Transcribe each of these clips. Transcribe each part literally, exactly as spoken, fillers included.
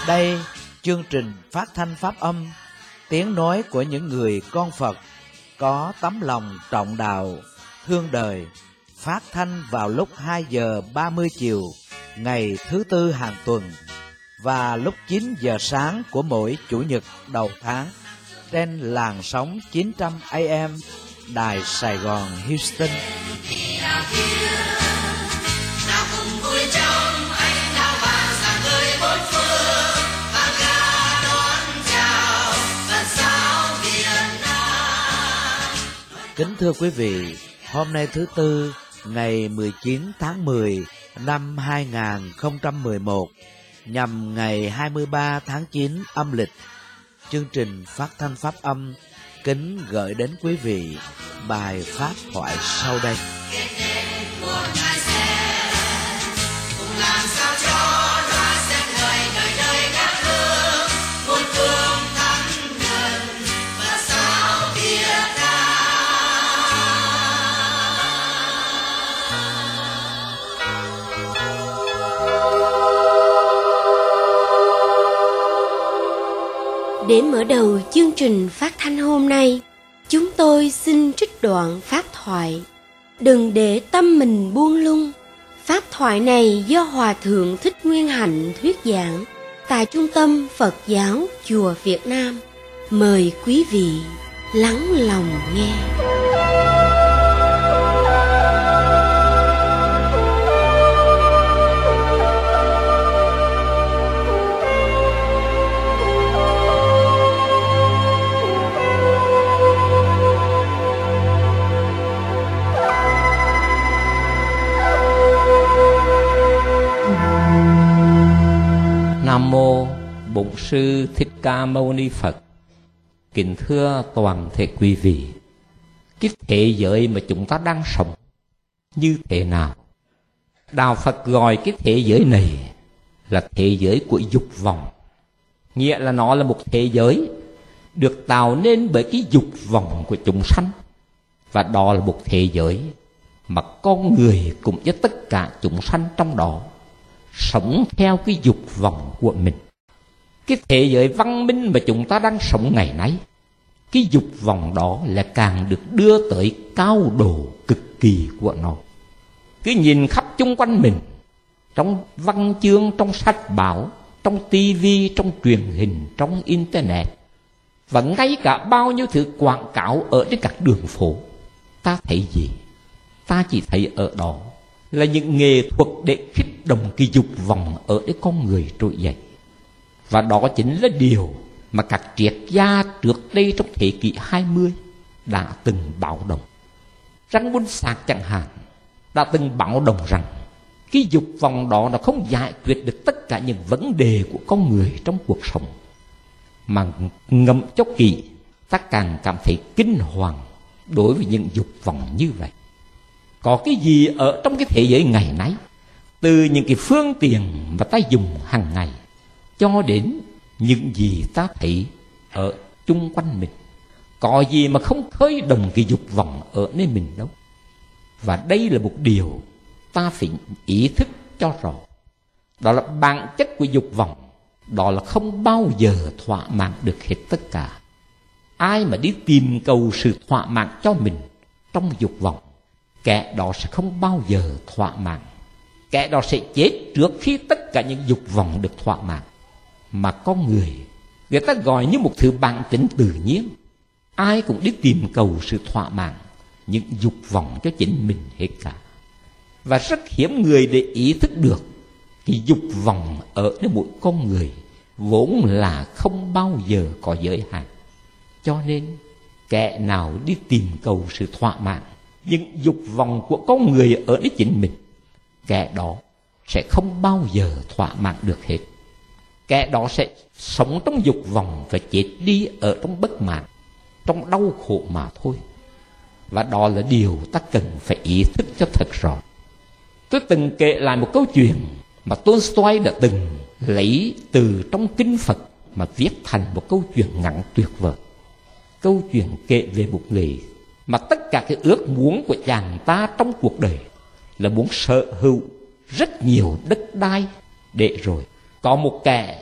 Đây, chương trình phát thanh pháp âm, tiếng nói của những người con Phật có tấm lòng trọng đạo, thương đời, phát thanh vào lúc hai giờ ba mươi chiều ngày thứ tư hàng tuần và lúc chín giờ sáng của mỗi chủ nhật đầu tháng trên làn sóng chín trăm A M Đài Sài Gòn Houston. Kính thưa quý vị, hôm nay thứ Tư, ngày mười chín tháng mười năm hai nghìn không trăm mười một, nhằm ngày hai mươi ba tháng chín âm lịch, chương trình phát thanh pháp âm kính gửi đến quý vị bài pháp thoại sau đây. Để mở đầu chương trình phát thanh hôm nay, chúng tôi xin trích đoạn pháp thoại Đừng để tâm mình buông lung. Pháp thoại này do Hòa Thượng Thích Nguyên Hạnh thuyết giảng tại Trung tâm Phật giáo Chùa Việt Nam. Mời quý vị lắng lòng nghe. Nam mô Bổn Sư Thích Ca Mâu Ni Phật. Kính thưa toàn thể quý vị, cái thế giới mà chúng ta đang sống như thế nào? Đạo Phật gọi cái thế giới này là thế giới của dục vọng, nghĩa là nó là một thế giới được tạo nên bởi cái dục vọng của chúng sanh, và đó là một thế giới mà con người cũng như tất cả chúng sanh trong đó sống theo cái dục vọng của mình. Cái thế giới văn minh mà chúng ta đang sống ngày nay, cái dục vọng đó là càng được đưa tới cao độ cực kỳ của nó. Cứ nhìn khắp chung quanh mình, trong văn chương, trong sách báo, trong tivi, trong truyền hình, trong internet, và ngay cả bao nhiêu thứ quảng cáo ở trên các đường phố, ta thấy gì? Ta chỉ thấy ở đó là những nghệ thuật để kích động cái dục vọng ở cái con người trỗi dậy. Và đó chính là điều mà các triết gia trước đây trong thế kỷ hai mươi đã từng báo động. Răng Buôn Sạc chẳng hạn đã từng báo động rằng cái dục vọng đó nó không giải quyết được tất cả những vấn đề của con người trong cuộc sống, mà ngẫm cho kỹ ta càng cảm thấy kinh hoàng đối với những dục vọng như vậy. Có cái gì ở trong cái thế giới ngày nay, từ những cái phương tiện mà ta dùng hàng ngày cho đến những gì ta thấy ở chung quanh mình, có gì mà không khơi động cái dục vọng ở nơi mình đâu. Và đây là một điều ta phải ý thức cho rõ. Đó là bản chất của dục vọng, đó là không bao giờ thỏa mãn được hết tất cả. Ai mà đi tìm cầu sự thỏa mãn cho mình trong dục vọng, kẻ đó sẽ không bao giờ thỏa mãn. Kẻ đó sẽ chết trước khi tất cả những dục vọng được thỏa mãn. Mà con người, người ta gọi như một thứ bản tính tự nhiên. Ai cũng đi tìm cầu sự thỏa mãn, những dục vọng cho chính mình hết cả. Và rất hiếm người để ý thức được cái dục vọng ở nơi mỗi con người vốn là không bao giờ có giới hạn. Cho nên kẻ nào đi tìm cầu sự thỏa mãn những dục vọng của con người ở nơi chính mình, kẻ đó sẽ không bao giờ thỏa mãn được hết. Kẻ đó sẽ sống trong dục vọng và chết đi ở trong bất mãn, trong đau khổ mà thôi. Và đó là điều ta cần phải ý thức cho thật rõ. Tôi từng kể lại một câu chuyện mà Tolstoy đã từng lấy từ trong kinh Phật mà viết thành một câu chuyện ngắn tuyệt vời. Câu chuyện kể về một người mà tất cả cái ước muốn của chàng ta trong cuộc đời là muốn sở hữu rất nhiều đất đai, để rồi có một kẻ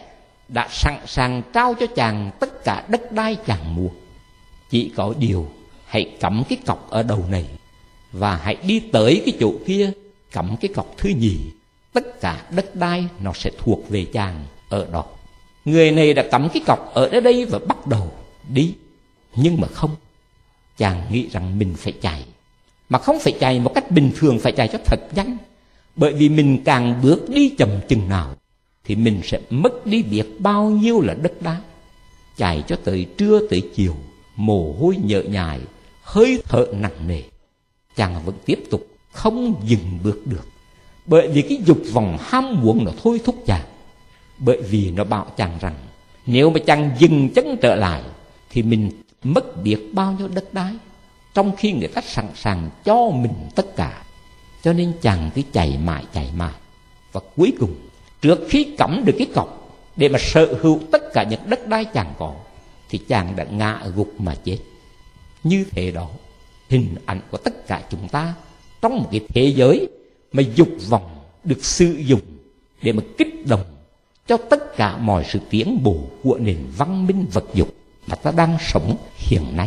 đã sẵn sàng trao cho chàng tất cả đất đai chàng mua. Chỉ có điều hãy cắm cái cọc ở đầu này, và hãy đi tới cái chỗ kia cắm cái cọc thứ nhì. Tất cả đất đai nó sẽ thuộc về chàng ở đó. Người này đã cắm cái cọc ở đây và bắt đầu đi. Nhưng mà không, chàng nghĩ rằng mình phải chạy. Mà không phải chạy một cách bình thường, phải chạy cho thật nhanh. Bởi vì mình càng bước đi chậm chừng nào thì mình sẽ mất đi biết bao nhiêu là đất đai. Chạy cho tới trưa tới chiều, mồ hôi nhợ nhại, hơi thở nặng nề, chàng vẫn tiếp tục không dừng bước được. Bởi vì cái dục vọng ham muốn nó thôi thúc chàng. Bởi vì nó bảo chàng rằng nếu mà chàng dừng chân trở lại thì mình mất biết bao nhiêu đất đai, trong khi người ta sẵn sàng cho mình tất cả. Cho nên chàng cứ chạy mãi chạy mãi, và cuối cùng trước khi cắm được cái cọc để mà sở hữu tất cả những đất đai chàng có thì chàng đã ngã gục mà chết. Như thế đó, hình ảnh của tất cả chúng ta trong một cái thế giới mà dục vọng được sử dụng để mà kích động cho tất cả mọi sự tiến bộ của nền văn minh vật dục mà ta đang sống hiện nay.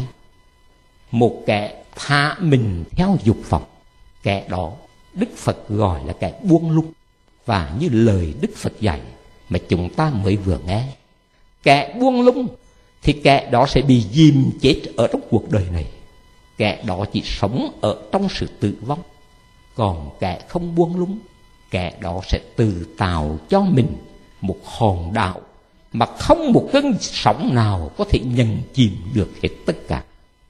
Một kẻ thả mình theo dục vọng, kẻ đó Đức Phật gọi là kẻ buông lung. Và như lời Đức Phật dạy mà chúng ta mới vừa nghe, kẻ buông lung thì kẻ đó sẽ bị dìm chết ở trong cuộc đời này. Kẻ đó chỉ sống ở trong sự tử vong. Còn kẻ không buông lung, kẻ đó sẽ tự tạo cho mình một hòn đảo mà không một cơn sóng nào có thể nhận chìm được hết tất cả.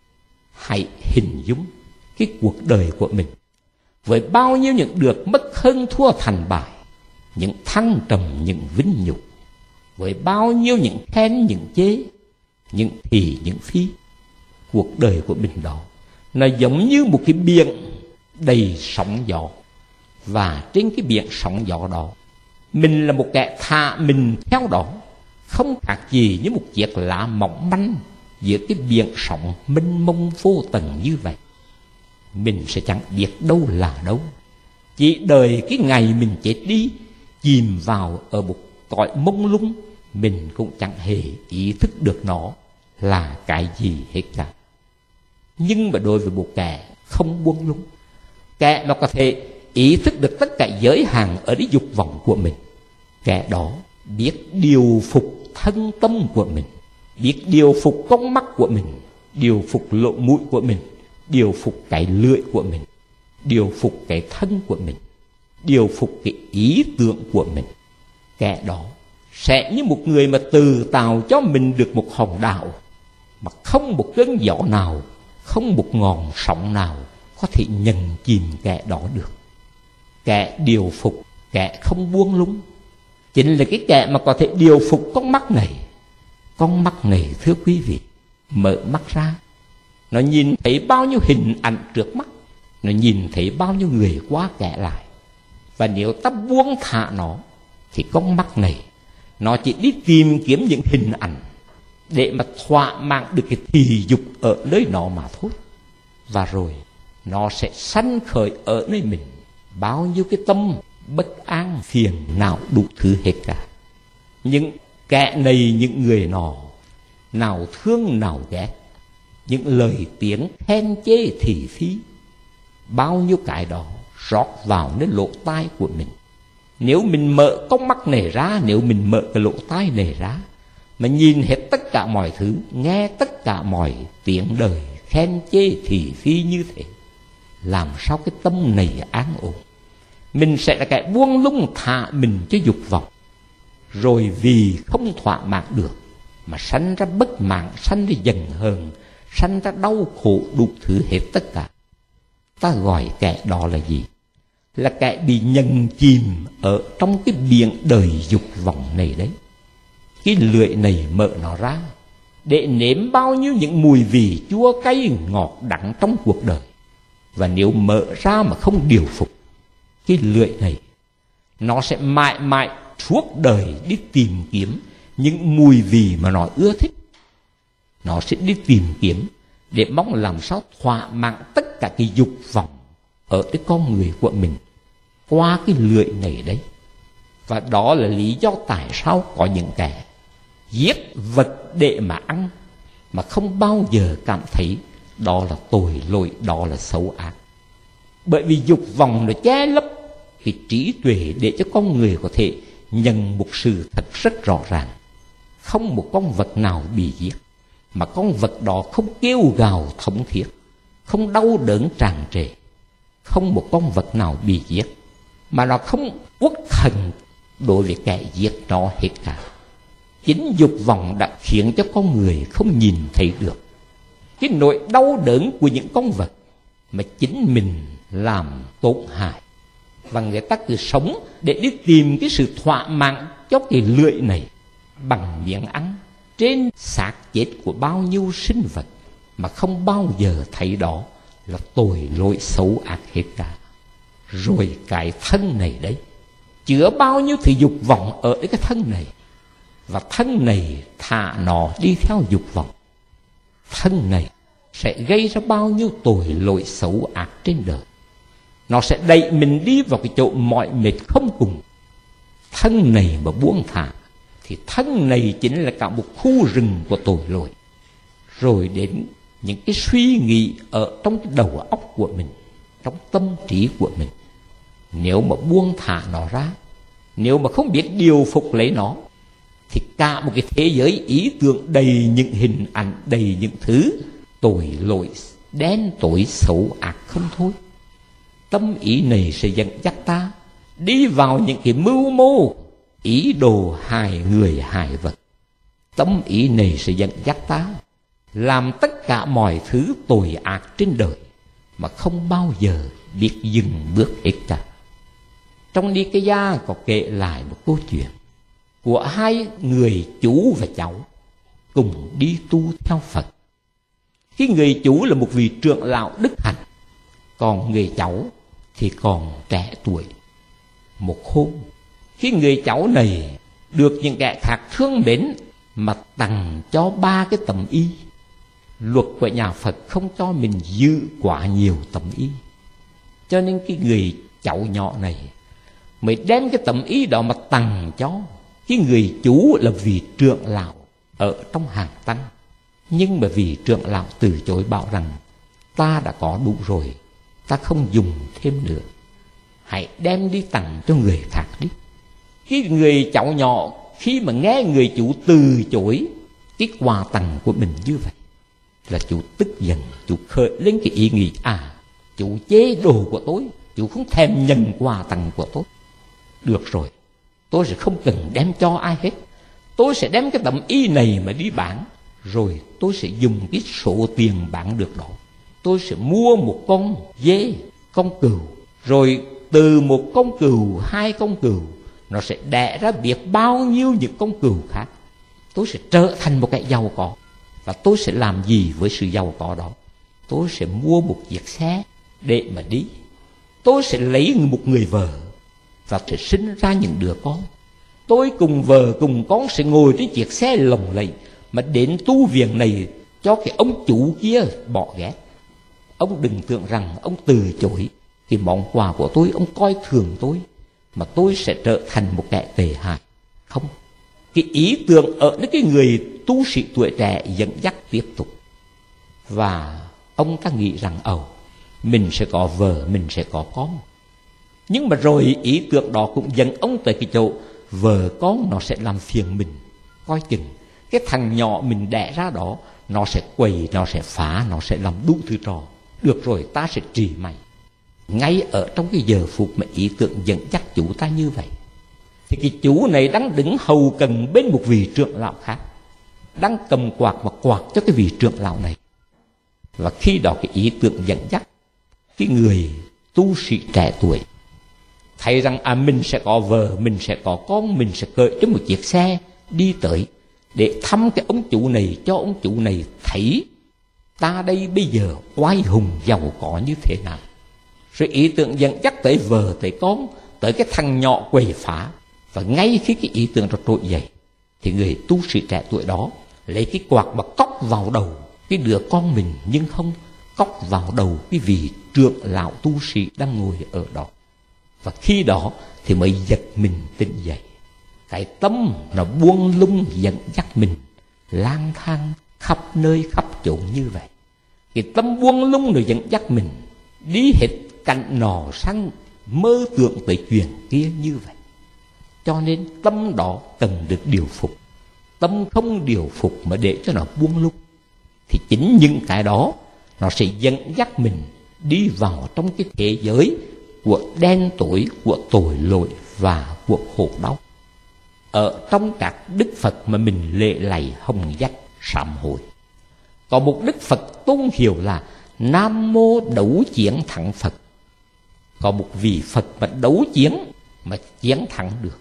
Hãy hình dung cái cuộc đời của mình với bao nhiêu những được mất hơn thua thành bại, những thăng trầm, những vinh nhục, với bao nhiêu những khen, những chê, những thì, những phi. Cuộc đời của mình đó nó giống như một cái biển đầy sóng gió, và trên cái biển sóng gió đó mình là một kẻ thả mình theo đó, không khác gì như một chiếc lá mỏng manh giữa cái biển sóng mênh mông vô tận như vậy. Mình sẽ chẳng biết đâu là đâu, chỉ đợi cái ngày mình chết đi, chìm vào ở một cõi mông lung. Mình cũng chẳng hề ý thức được nó là cái gì hết cả. Nhưng mà đối với một kẻ không buông lung, kẻ mà có thể ý thức được tất cả giới hạn ở cái dục vọng của mình, kẻ đó biết điều phục thân tâm của mình, biết điều phục con mắt của mình, điều phục lỗ mũi của mình, điều phục cái lưỡi của mình, điều phục cái thân của mình, điều phục cái ý tưởng của mình. Kẻ đó sẽ như một người mà tự tạo cho mình được một hòn đảo mà không một cơn gió nào, không một ngọn sóng nào có thể nhận chìm kẻ đó được. Kẻ điều phục, kẻ không buông lung chính là cái kẻ mà có thể điều phục con mắt này. Con mắt này, thưa quý vị, mở mắt ra, nó nhìn thấy bao nhiêu hình ảnh trước mắt, nó nhìn thấy bao nhiêu người qua kẻ lại. Và nếu ta buông thả nó thì con mắt này nó chỉ đi tìm kiếm những hình ảnh để mà thỏa mãn được cái thị dục ở nơi nó mà thôi. Và rồi nó sẽ sanh khởi ở nơi mình bao nhiêu cái tâm bất an, phiền não, đủ thứ hết cả. Những kẻ này, những người nọ, nào thương nào ghét, những lời tiếng khen chê thị phi, bao nhiêu cái đó rót vào nơi lỗ tai của mình. Nếu mình mở con mắt này ra, nếu mình mở cái lỗ tai này ra mà nhìn hết tất cả mọi thứ, nghe tất cả mọi tiếng đời khen chê thị phi như thế, làm sao cái tâm này an ổn? Mình sẽ là kẻ buông lung thả mình cho dục vọng, rồi vì không thỏa mãn được mà sanh ra bất mãn, sanh ra giận hờn, sanh ra đau khổ, đủ thứ hết tất cả. Ta gọi kẻ đó là gì? Là kẻ bị nhận chìm ở trong cái biển đời dục vọng này đấy. Cái lưỡi này mở nó ra để nếm bao nhiêu những mùi vị chua cay ngọt đắng trong cuộc đời. Và nếu mở ra mà không điều phục, cái lưỡi này nó sẽ mãi mãi suốt đời đi tìm kiếm những mùi vị mà nó ưa thích. Nó sẽ đi tìm kiếm để mong làm sao thỏa mãn tất cả cái dục vọng ở cái con người của mình qua cái lưỡi này đấy. Và đó là lý do tại sao có những kẻ giết vật để mà ăn, mà không bao giờ cảm thấy đó là tội lỗi, đó là xấu ác. Bởi vì dục vọng nó che lấp cái trí tuệ để cho con người có thể nhận một sự thật rất rõ ràng. Không một con vật nào bị giết mà con vật đó không kêu gào thống thiết, không đau đớn tràn trề. Không một con vật nào bị giết mà nó không uất hận đối với kẻ giết nó hết cả. Chính dục vọng đã khiến cho con người không nhìn thấy được cái nỗi đau đớn của những con vật mà chính mình làm tổn hại. Và người ta cứ sống để đi tìm cái sự thỏa mãn cho cái lưỡi này bằng miếng ăn trên xác chết của bao nhiêu sinh vật, mà không bao giờ thấy đó là tội lỗi xấu ác hết cả. Rồi cái thân này đấy, chứa bao nhiêu thứ dục vọng ở cái thân này, và thân này thả nó đi theo dục vọng. Thân này sẽ gây ra bao nhiêu tội lỗi xấu ác trên đời. Nó sẽ đẩy mình đi vào cái chỗ mỏi mệt không cùng. Thân này mà buông thả thì thân này chính là cả một khu rừng của tội lỗi. Rồi đến những cái suy nghĩ ở trong cái đầu óc của mình, trong tâm trí của mình, nếu mà buông thả nó ra, nếu mà không biết điều phục lấy nó, thì cả một cái thế giới ý tưởng đầy những hình ảnh, đầy những thứ tội lỗi đen tối xấu ác không thôi. Tâm ý này sẽ dẫn dắt ta đi vào những cái mưu mô, ý đồ hại người hại vật. Tâm ý này sẽ dẫn dắt ta làm tất cả mọi thứ tội ác trên đời mà không bao giờ biết dừng bước hết cả. Trong Ni Ca Gia có kể lại một câu chuyện của hai người chú và cháu cùng đi tu theo Phật. Cái người chú là một vị trưởng lão đức hạnh, còn người cháu thì còn trẻ tuổi. Một hôm, khi người cháu này được những kẻ khác thương mến mà tặng cho ba cái tấm y. Luật của nhà Phật không cho mình giữ quá nhiều tấm y, cho nên cái người cháu nhỏ này mới đem cái tấm y đó mà tặng cho cái người chú là vị trưởng lão ở trong hàng tăng. Nhưng mà vị trưởng lão từ chối, bảo rằng ta đã có đủ rồi, ta không dùng thêm nữa, hãy đem đi tặng cho người khác đi. Cái người cháu nhỏ khi mà nghe người chủ từ chối cái quà tặng của mình như vậy là chủ tức giận, chủ khởi lên cái ý nghĩ, à, chủ chế đồ của tôi, chủ không thèm nhận quà tặng của tôi. Được rồi, tôi sẽ không cần đem cho ai hết, tôi sẽ đem cái tấm y này mà đi bán, rồi tôi sẽ dùng cái số tiền bán được đó, tôi sẽ mua một con dê, con cừu, rồi từ một con cừu, hai con cừu, nó sẽ đẻ ra biết bao nhiêu những con cừu khác. Tôi sẽ trở thành một cái giàu có. Và tôi sẽ làm gì với sự giàu có đó? Tôi sẽ mua một chiếc xe để mà đi. Tôi sẽ lấy một người vợ và sẽ sinh ra những đứa con. Tôi cùng vợ cùng con sẽ ngồi trên chiếc xe lồng lẫy mà đến tu viện này cho cái ông chủ kia bỏ ghét. Ông đừng tưởng rằng ông từ chối cái món quà của tôi, ông coi thường tôi, mà tôi sẽ trở thành một kẻ tệ hại. Không. Cái ý tưởng ở cái người tu sĩ tuổi trẻ dẫn dắt tiếp tục. Và ông ta nghĩ rằng ồ, mình sẽ có vợ, mình sẽ có con. Nhưng mà rồi ý tưởng đó cũng dẫn ông tới cái chỗ vợ con nó sẽ làm phiền mình. Coi chừng cái thằng nhỏ mình đẻ ra đó, nó sẽ quậy, nó sẽ phá, nó sẽ làm đủ thứ trò. Được rồi, ta sẽ trì mày. Ngay ở trong cái giờ phút mà ý tưởng dẫn dắt chủ ta như vậy, thì cái chủ này đang đứng hầu cần bên một vị trưởng lão khác, đang cầm quạt và quạt cho cái vị trưởng lão này. Và khi đó cái ý tưởng dẫn dắt cái người tu sĩ trẻ tuổi thấy rằng à, mình sẽ có vợ, mình sẽ có con, mình sẽ cởi cho một chiếc xe đi tới để thăm cái ông chủ này, cho ông chủ này thấy ta đây bây giờ oai hùng giàu có như thế nào. Rồi ý tưởng dẫn dắt tới vợ, tới con, tới cái thằng nhỏ quậy phá. Và ngay khi cái ý tưởng đó trỗi dậy thì người tu sĩ trẻ tuổi đó lấy cái quạt mà cóc vào đầu cái đứa con mình, nhưng không cóc vào đầu cái vị trưởng lão tu sĩ đang ngồi ở đó. Và khi đó thì mới giật mình tỉnh dậy. Cái tâm nó buông lung dẫn dắt mình lang thang khắp nơi khắp chỗ như vậy. Cái tâm buông lung nó dẫn dắt mình đi hết cảnh nọ sang mơ tưởng tới chuyện kia như vậy. Cho nên tâm đó cần được điều phục. Tâm không điều phục mà để cho nó buông lung, thì chính những cái đó nó sẽ dẫn dắt mình đi vào trong cái thế giới của đen tối, của tội lỗi và của khổ đau. Ở trong các đức Phật mà mình lễ lạy hồng dắt sám hối, có một đức Phật tôn hiệu là Nam Mô Đấu Chiến Thắng Phật. Có một vị Phật mà đấu chiến mà chiến thắng được.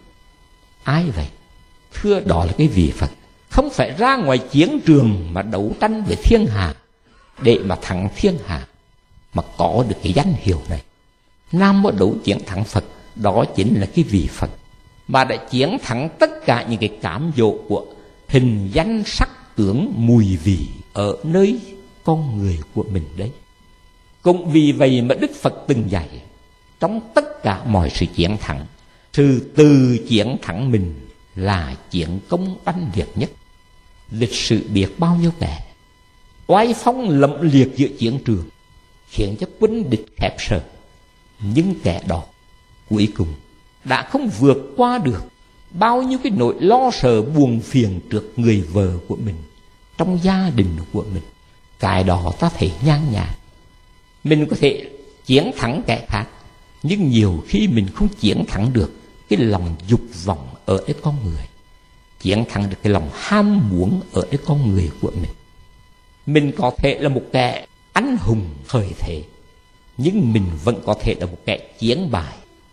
Ai vậy? Thưa, đó là cái vị Phật không phải ra ngoài chiến trường mà đấu tranh với thiên hạ để mà thắng thiên hạ, mà có được cái danh hiệu này Nam Mô Đấu Chiến Thắng Phật. Đó chính là cái vị Phật mà đã chiến thắng tất cả những cái cám dỗ của hình danh sắc tướng mùi vị ở nơi con người của mình đấy. Cũng vì vậy mà Đức Phật từng dạy, trong tất cả mọi sự chiến thắng, sự từ chiến thắng mình là chiến công oanh liệt nhất. Lịch sử biết bao nhiêu kẻ oai phong lẫm liệt giữa chiến trường, khiến cho quân địch khép sợ, nhưng kẻ đó cuối cùng đã không vượt qua được bao nhiêu cái nỗi lo sợ buồn phiền trước người vợ của mình, trong gia đình của mình. Cái đó ta thấy nhan nhản. Mình có thể chiến thắng kẻ khác, nhưng nhiều khi mình không chiến thắng được cái lòng dục vọng ở cái con người, chiến thắng được cái lòng ham muốn ở cái con người của mình. Mình có thể là một kẻ anh hùng thời thế, nhưng mình vẫn có thể là một kẻ chiến bại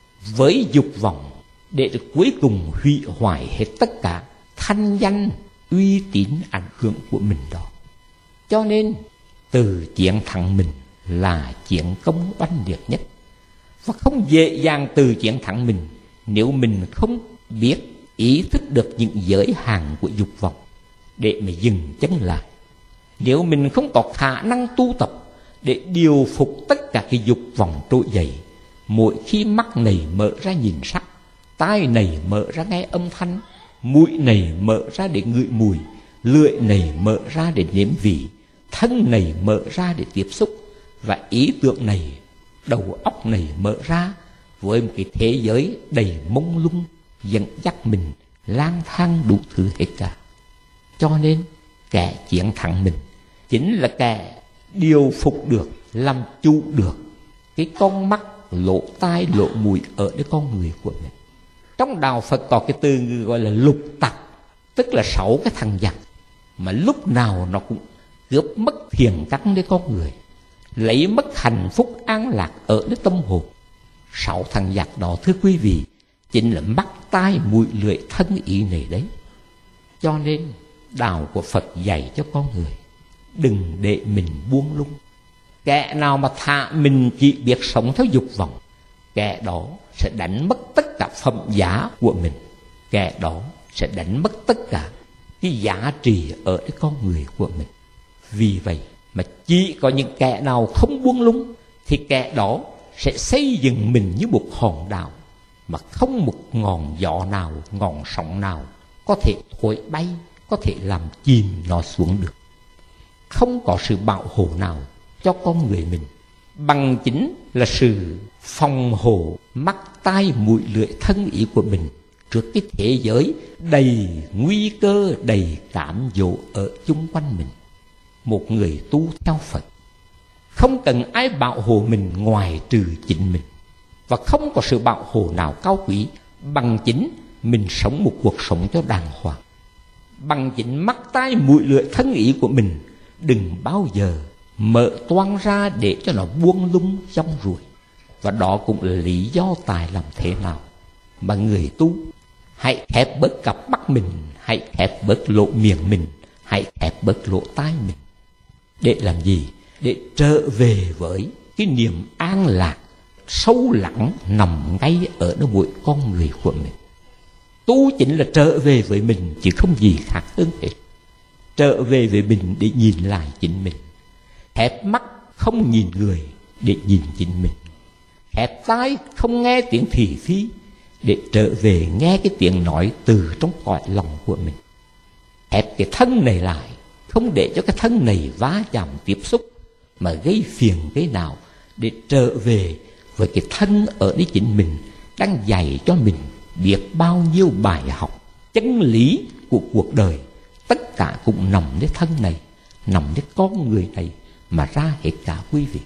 với dục vọng, để được cuối cùng hủy hoại hết tất cả thanh danh, uy tín, ảnh hưởng của mình đó. Cho nên từ chiến thắng mình là chiến công oanh liệt nhất. Và không dễ dàng từ chiến thắng mình nếu mình không biết ý thức được những giới hạn của dục vọng để mà dừng chân lại. Nếu mình không có khả năng tu tập để điều phục tất cả cái dục vọng trỗi dậy, mỗi khi mắt này mở ra nhìn sắc, tai này mở ra nghe âm thanh, mũi này mở ra để ngửi mùi, lưỡi này mở ra để nếm vị, thân này mở ra để tiếp xúc, và ý tưởng này, đầu óc này mở ra với một cái thế giới đầy mông lung, dẫn dắt mình lang thang đủ thứ hết cả. Cho nên kẻ chiến thắng mình chính là kẻ điều phục được, làm chủ được cái con mắt, lỗ tai, lỗ mũi ở cái con người của mình. Trong đạo Phật có cái từ gọi là lục tặc, tức là sáu cái thằng giặc mà lúc nào nó cũng cướp mất thiền căn đến con người, lấy mất hạnh phúc an lạc ở cái tâm hồn. Sáu thằng giặc đó, thưa quý vị, chính là mắt, tai, mũi, lưỡi, thân, ý này đấy. Cho nên đạo của Phật dạy cho con người đừng để mình buông lung. Kẻ nào mà thả mình chỉ biết sống theo dục vọng, kẻ đó sẽ đánh mất tất cả phẩm giá của mình. Kẻ đó sẽ đánh mất tất cả cái giá trị ở cái con người của mình. Vì vậy mà chỉ có những kẻ nào không buông lung thì kẻ đó sẽ xây dựng mình như một hòn đảo mà không một ngọn gió nào, ngọn sóng nào có thể thổi bay, có thể làm chìm nó xuống được. Không có sự bảo hộ nào cho con người mình bằng chính là sự phòng hộ mắt, tai, mũi, lưỡi, thân, ý của mình trước cái thế giới đầy nguy cơ, đầy cám dỗ ở chung quanh mình. Một người tu theo Phật không cần ai bảo hộ mình ngoài trừ chính mình, và không có sự bảo hộ nào cao quý bằng chính mình sống một cuộc sống cho đàng hoàng. Bằng chính mắt, tai, mũi, lưỡi, thân, ý của mình đừng bao giờ mở toang ra để cho nó buông lung trong ruồi. Và đó cũng là lý do tại làm thế nào mà người tu hãy khép bớt cặp mắt mình, hãy khép bớt lỗ miệng mình, hãy khép bớt lỗ tai mình. Để làm gì? Để trở về với cái niềm an lạc sâu lắng nằm ngay ở nơi mỗi con người của mình. Tu chính là trở về với mình, chứ không gì khác hơn hết. Trở về với mình để nhìn lại chính mình. Khép mắt không nhìn người để nhìn chính mình. Khép tai không nghe tiếng thị phi để trở về nghe cái tiếng nói từ trong cõi lòng của mình. Ép cái thân này lại, không để cho cái thân này va chạm tiếp xúc mà gây phiền cái nào, để trở về với cái thân ở đây chính mình đang dạy cho mình biết bao nhiêu bài học chân lý của cuộc đời. Tất cả cũng nằmในthân này, nằmในcon người này mà ra hết cả quý vị.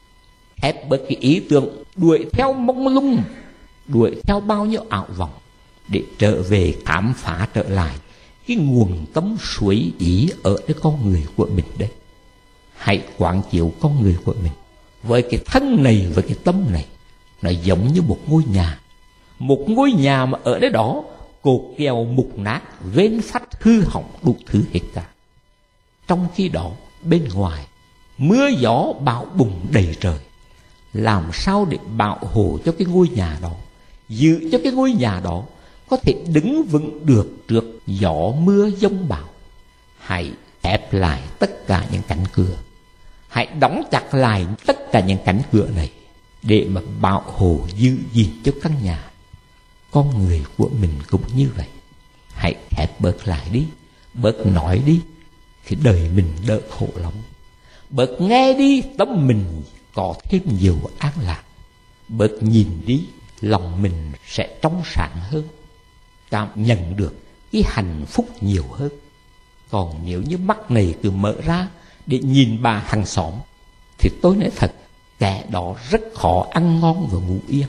Ép bớt cái ý tưởng đuổi theo mông lung, đuổi theo bao nhiêu ảo vọng, để trở về khám phá trở lại cái nguồn tâm suối ý ở cái con người của mình đấy. Hãy quán chiếu con người của mình với cái thân này, với cái tâm này. Nó giống như một ngôi nhà, một ngôi nhà mà ở đấy đó cột kèo mục nát, vên phách hư hỏng đủ thứ hết cả. Trong khi đó bên ngoài mưa gió bão bùng đầy trời. Làm sao để bảo hộ cho cái ngôi nhà đó, giữ cho cái ngôi nhà đó có thể đứng vững được trước gió mưa giông bão? Hãy ép lại tất cả những cánh cửa, hãy đóng chặt lại tất cả những cánh cửa này để mà bảo hộ giữ gìn cho căn nhà. Con người của mình cũng như vậy. Hãy ép bớt lại đi, bớt nói đi, thì đời mình đỡ khổ lắm. Bớt nghe đi, tâm mình có thêm nhiều an lạc. Bớt nhìn đi, lòng mình sẽ trong sáng hơn, cảm nhận được cái hạnh phúc nhiều hơn. Còn nếu như mắt này cứ mở ra để nhìn bà hàng xóm, thì tôi nói thật, kẻ đó rất khó ăn ngon và ngủ yên.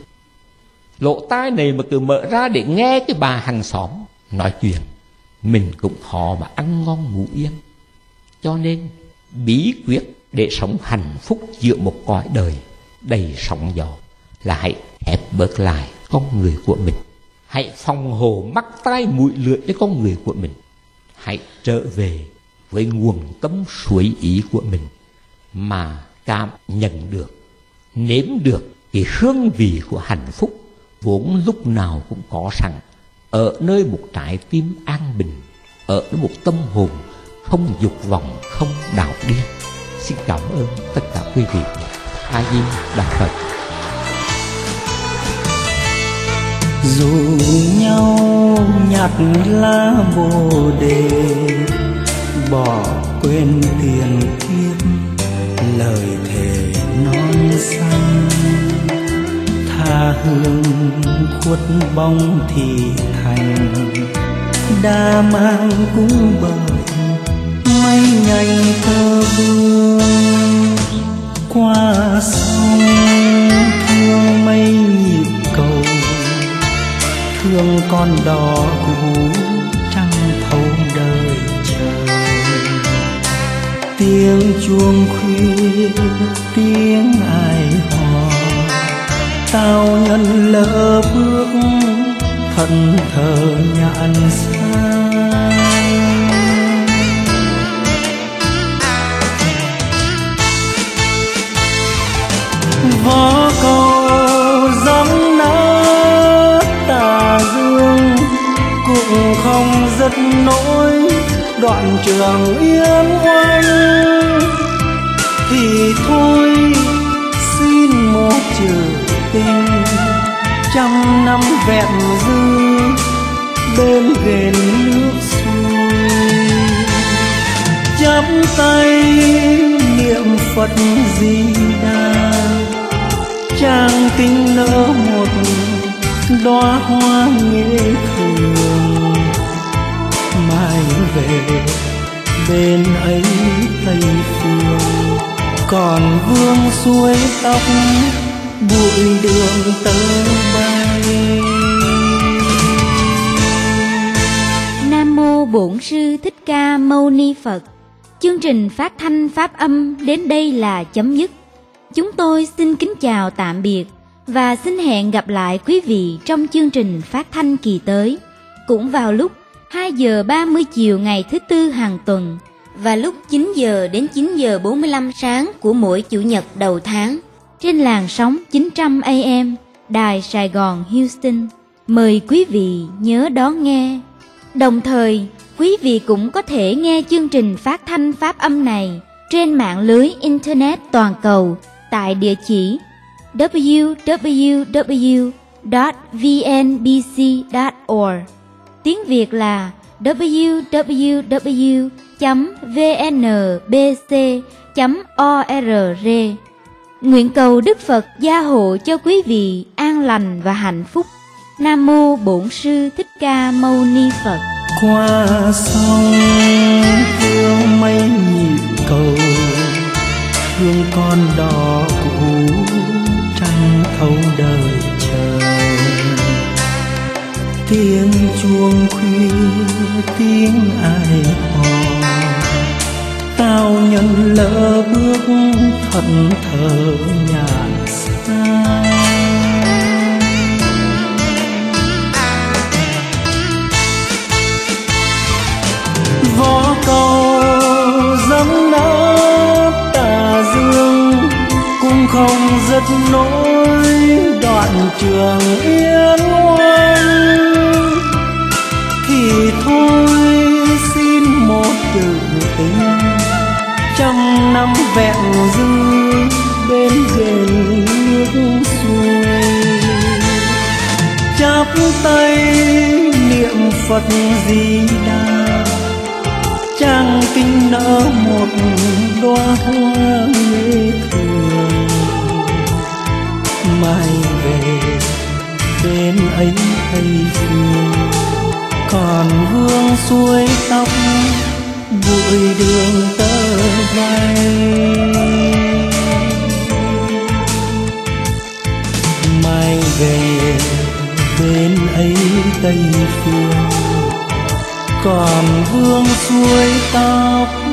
Lỗ tai này mà cứ mở ra để nghe cái bà hàng xóm nói chuyện, mình cũng khó mà ăn ngon ngủ yên. Cho nên bí quyết để sống hạnh phúc giữa một cõi đời đầy sóng gió là hãy ép bớt lại con người của mình. Hãy phòng hộ mắt tai mũi lưỡi cho con người của mình. Hãy trở về với nguồn tâm suối ý của mình mà cảm nhận được, nếm được cái hương vị của hạnh phúc vốn lúc nào cũng có sẵn ở nơi một trái tim an bình, ở nơi một tâm hồn không dục vọng, không đạo điên. Xin cảm ơn tất cả quý vị. A Di Đà Phật. Rủ nhau nhặt lá bồ đề, bỏ quên tiền kiếp lời thề non xanh. Tha hương khuất bóng thì thành, đã mang cũng bởi mây nhành thơ vương. Qua sông thương mây nhịp cầu, thương con đò cũ trăng thấu đời chờ. Tiếng chuông khuya tiếng ai hò, tao nhân lỡ bước thẫn thờ nhạn xa. Vó cầu gióng nát tà dương, cũng không rất nỗi đoạn trường yên oanh. Thì thôi xin một chữ tình, trăm năm vẹn dư bên ghền nước xuôi. Chắp tay niệm Phật Di Đà, trang kinh nở một đóa hoa nghệ thường. Mai về bên ấy Tây Phương, còn vương suối tóc bụi đường tơ bay. Nam mô Bổn Sư Thích Ca Mâu Ni Phật. Chương trình phát thanh pháp âm đến đây là chấm dứt. Chúng tôi xin kính chào tạm biệt và xin hẹn gặp lại quý vị trong chương trình phát thanh kỳ tới, cũng vào lúc hai giờ ba mươi chiều ngày thứ Tư hàng tuần và lúc chín giờ đến chín giờ bốn mươi lăm sáng của mỗi Chủ nhật đầu tháng trên làn sóng chín trăm A M Đài Sài Gòn Houston. Mời quý vị nhớ đón nghe. Đồng thời, quý vị cũng có thể nghe chương trình phát thanh pháp âm này trên mạng lưới Internet toàn cầu tại địa chỉ w w w chấm vn b c chấm org. Tiếng Việt là w w w chấm v n b c chấm org. Nguyện cầu Đức Phật gia hộ cho quý vị an lành và hạnh phúc. Nam mô Bổn Sư Thích Ca Mâu Ni Phật. Qua sông hương mây nhịp cầu, hương con đỏ cũ trăng thâu đời chờ. Tiếng chuông khuya tiếng ai hò, tao nhân lỡ bước thẫn thờ nhạt xa. Võ cầu dẫm nát tà dương, cũng không rất nỗi đoạn trường yên oanh. Thì thôi xin một chữ tình, trăm năm vẹn dư bên bền nước xuôi. Chắp tay niệm Phật Di Đà, trang kinh nở một đóa hoa nghệ thường. Mai về bên ấy Tây Phương, còn vương xuôi tóc bụi đường tơ bay. Mai về bên ấy Tây Phương, còn vương xuôi tóc